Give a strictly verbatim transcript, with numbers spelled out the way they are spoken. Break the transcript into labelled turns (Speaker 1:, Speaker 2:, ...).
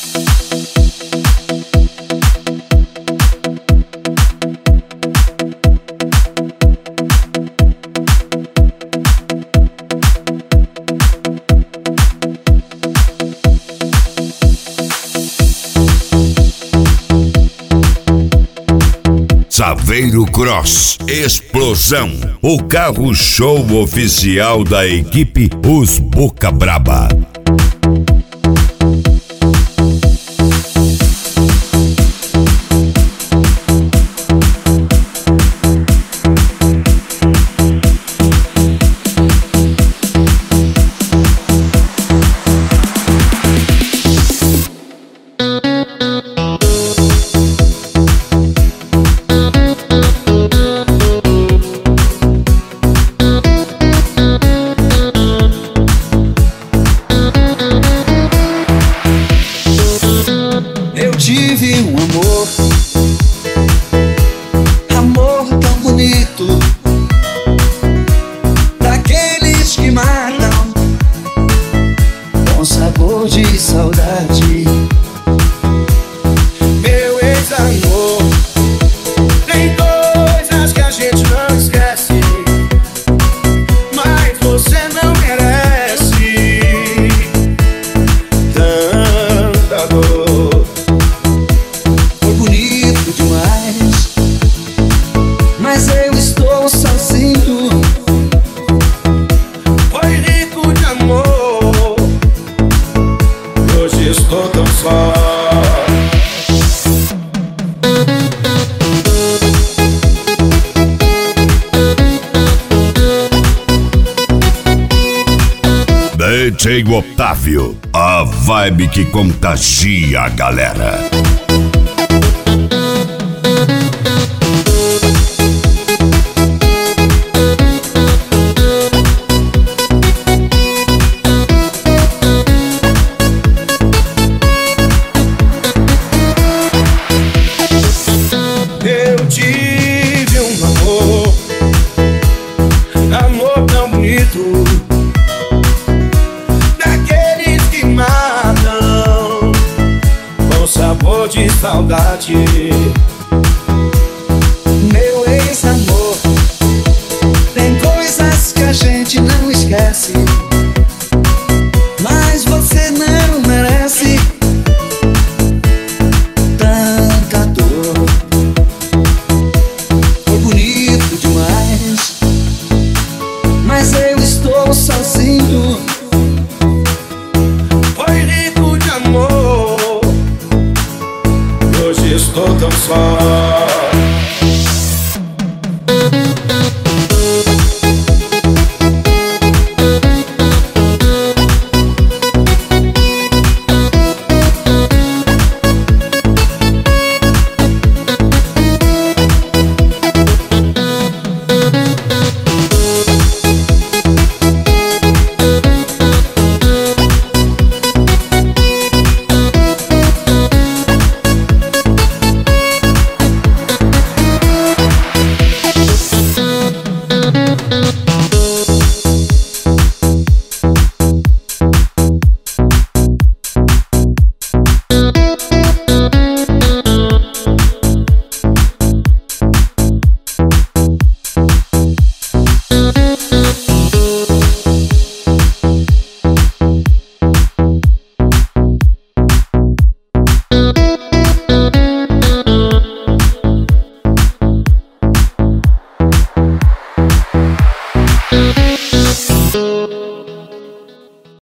Speaker 1: Saveiro Cross Explosão, o carro show oficial da equipe Os Boca Braba.
Speaker 2: Tive um amor, amor tão bonito, daqueles que matam, com sabor de saudade. Meu ex-amor, tem coisas que a gente não esquece, mas você não merece tanta dor. Mas eu estou sozinho. Foi rico de amor, hoje estou tão só.
Speaker 1: D J Otávio, a vibe que contagia a galera.
Speaker 2: Eu tive um amor, amor tão bonito, daqueles que matam, com sabor de saudade. Meu ex-amor, tem coisas que a gente não esquece, mas você não merece tanta dor. Foi bonito demais, mas eu estou sozinho. Foi rico de amor, hoje estou tão só.